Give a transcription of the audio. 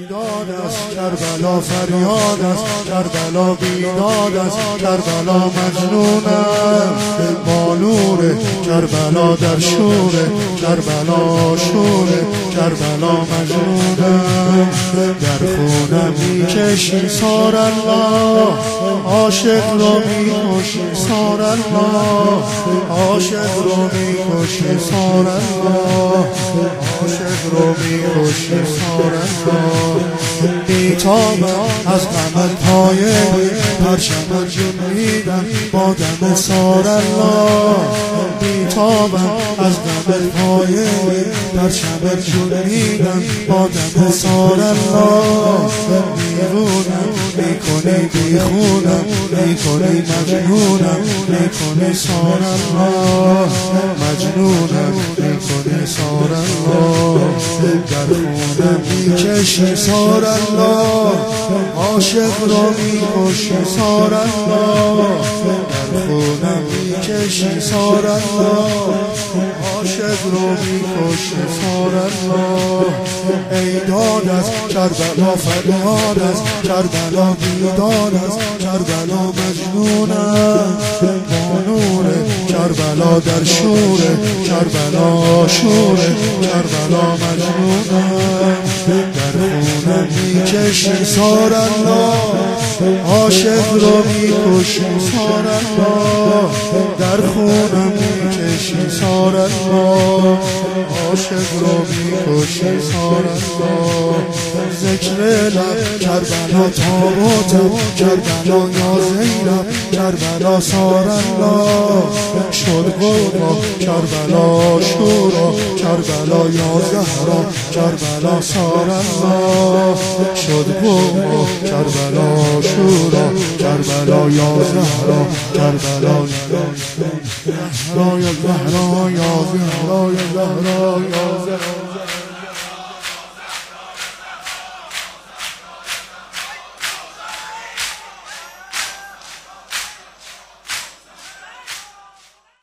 بیداد است کربلا، فریاد است کربلا، بیداد است کربلا، مجنون است با نور کربلا، در شور کربلا، شور کربلا مجنون است. در خونم میکشی سار الله، عاشق رو میکشی سار الله، عاشق رو میکشی سار الله، عاشق رو میکشی سار الله. بیتابم از غمت پایه پرچم جنیدم با دم سار الله، بیتابم از غمت پایه پرچم جنیدم با دم سار الله. میرونم میکنی بیخونم، میکنی مجنونم، میکنی سار الله، مجنونم میکنی سار الله. در خونم میکشی سار الله، عاشق رو میکشی سار الله، در خونم میکشی سار الله، عاشق رو میکشی سار الله. ای داد از کربلا، فریاد از کربلا، بیداد از کربلا، مجنون است با نور کربلا، در شور کربلا، شور کربلا مجنون است. در خونم میکشی سار الله، عاشق رو میکشی سار الله، در خونم میکشی سار الله، عاشق رو میکشی سار الله. ذکر لب کربلا تابوتم، کربلا یا زینب، کربلا سار الله. شد غوغا کربلا شورا، کربلا یا زهرا، کربلا سار الله. شد غوغا کربلا شورا، کربلا یا زهرا، کربلا یا زهرا، یا زهرا، یا زهرا، یا زهرا، یا زهرا.